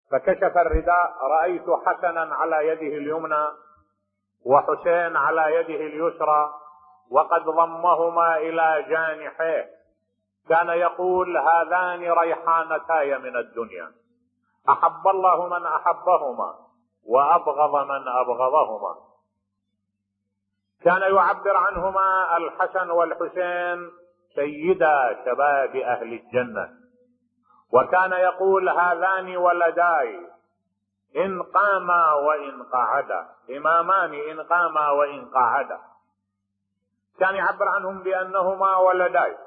فكشف الرداء رأيت حسنا على يده اليمنى وحسين على يده اليسرى وقد ضمهما إلى جانحيه. كان يقول: هذان ريحانتاي من الدنيا، أحب الله من أحبهما وأبغض من أبغضهما. كان يعبر عنهما الحسن والحسين سيدا شباب أهل الجنة، وكان يقول: هذان ولداي إن قاما وإن قعدا، إمامان إن قاما وإن قعدا. كان يعبر عنهم بأنهما ولداي.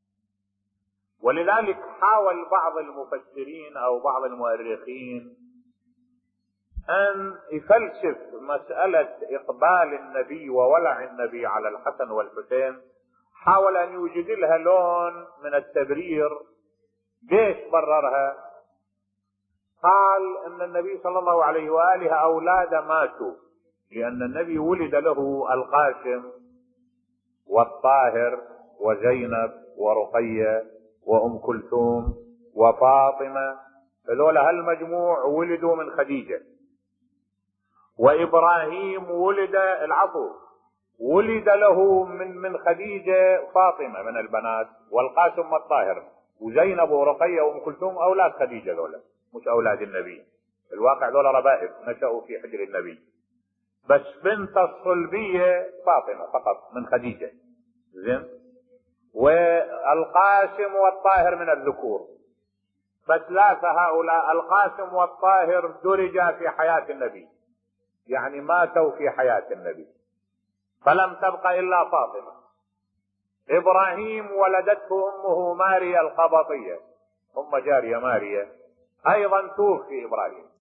ولذلك حاول بعض المفسرين أو بعض المؤرخين أن يفلسف مسألة إقبال النبي وولع النبي على الحسن والحسين، حاول أن يوجد لها لون من التبرير. ليش بررها؟ قال إن النبي صلى الله عليه وآله أولاده ماتوا، لأن النبي ولد له القاسم والطاهر وزينب ورقية وأم كلثوم وفاطمة، هذول هالمجموع ولدوا من خديجة. وإبراهيم ولد له من خديجة فاطمة من البنات، والقاسم والطاهر، وزينب ورقية وأم كلثوم أولاد خديجة، ذولا مش أولاد النبي. الواقع ذولا ربائب نشأوا في حجر النبي، بس بنت الصلبية فاطمة فقط من خديجة. زين. والقاسم والطاهر من الذكور، فثلاثة هؤلاء القاسم والطاهر درجا في حياة النبي، يعني ماتوا في حياة النبي، فلم تبق إلا فاطمة. إبراهيم ولدته أمه ماريا القبطية، أم جارية ماريا، أيضا توفي إبراهيم.